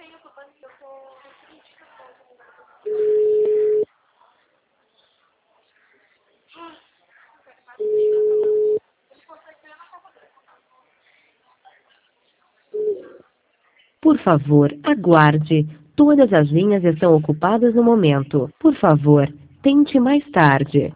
Por favor, aguarde. Todas as linhas estão ocupadas no momento. Por favor, tente mais tarde.